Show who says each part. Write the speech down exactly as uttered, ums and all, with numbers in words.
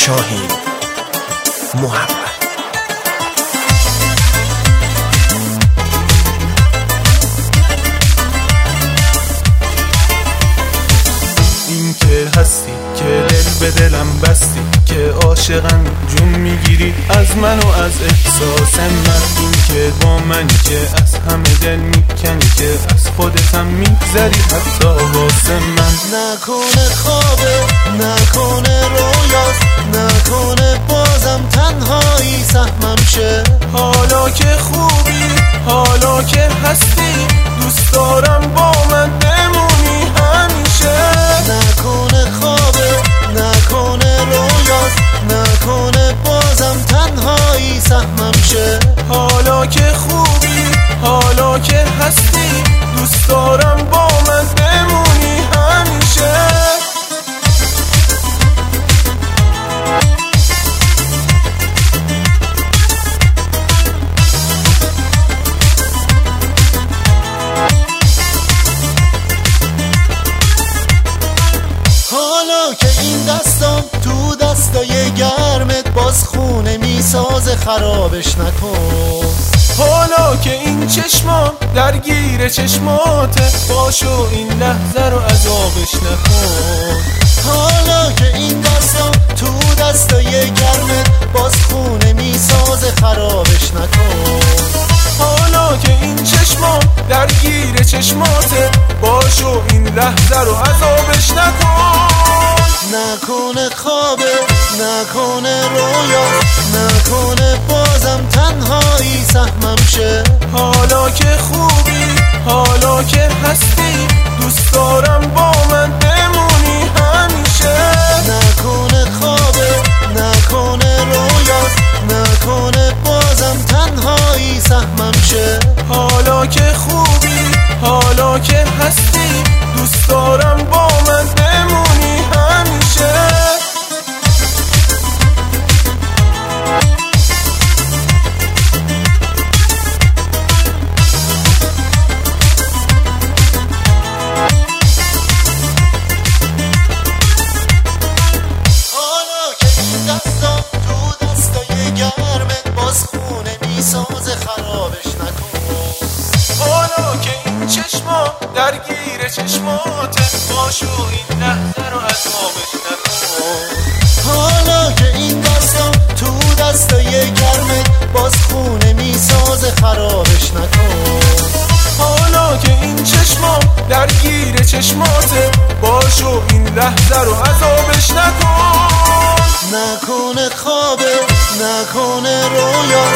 Speaker 1: شاهین محبت.
Speaker 2: این که هستی که دل به دلم بستی، که عاشقم جون میگیری از من و از احساس من. این که با من که از همه دل میکنی، که از خودتم میگذری حتی واسه من.
Speaker 3: نکنه خوابه، نکنه رویاست، نکنه بازم تنهایی سهمم شه.
Speaker 2: حالا که خوبی، حالا که هستی، دوست دارم با من بمونی همیشه.
Speaker 3: نکنه خوابه، نکنه رویاست، نکنه بازم تنهایی سهمم شه.
Speaker 2: حالا که خوبی، حالا که هستی، دوست دارم با من بمونی همیشه.
Speaker 3: حالا که این دستم تو دستای گرمت، باز خونه میسازه خرابش نکن.
Speaker 2: حالا که این چشمام درگیر چشماته، باشو این لحظه رو عذابش نکن.
Speaker 3: حالا که این دستم تو دستای گرمت، باز خونه میسازه خرابش نکن.
Speaker 2: حالا که این چشمام درگیر چشماته، باشو این لحظه رو عذابش نکن.
Speaker 3: نکنه خوابه، نکنه رویا، نکنه بازم تنهایی سهمم شه.
Speaker 2: حالا که خوبی، حالا که هستی، دوست دارم با من بمونی همیشه.
Speaker 3: نکنه خوابه، نکنه رویا، نکنه بازم تنهایی سهمم شه.
Speaker 2: حالا که خوبی، حالا که هستی، دوست دارم با من بمونی همیشه.
Speaker 3: حالا که این دستم تو دستای گرمت، باز خونه میسازه خرابش نکن.
Speaker 2: حالا که این چشما درگیر چشماته، باشو این لحظه رو عذابش نکن.
Speaker 3: حالا که این دستم تو دستای گرمت، باز خونه میسازه خرابش نکن.
Speaker 2: حالا که این چشما درگیر چشماته، باشو این لحظه رو عذابش نکن.
Speaker 3: نکنه خوابه، نکنه رویا،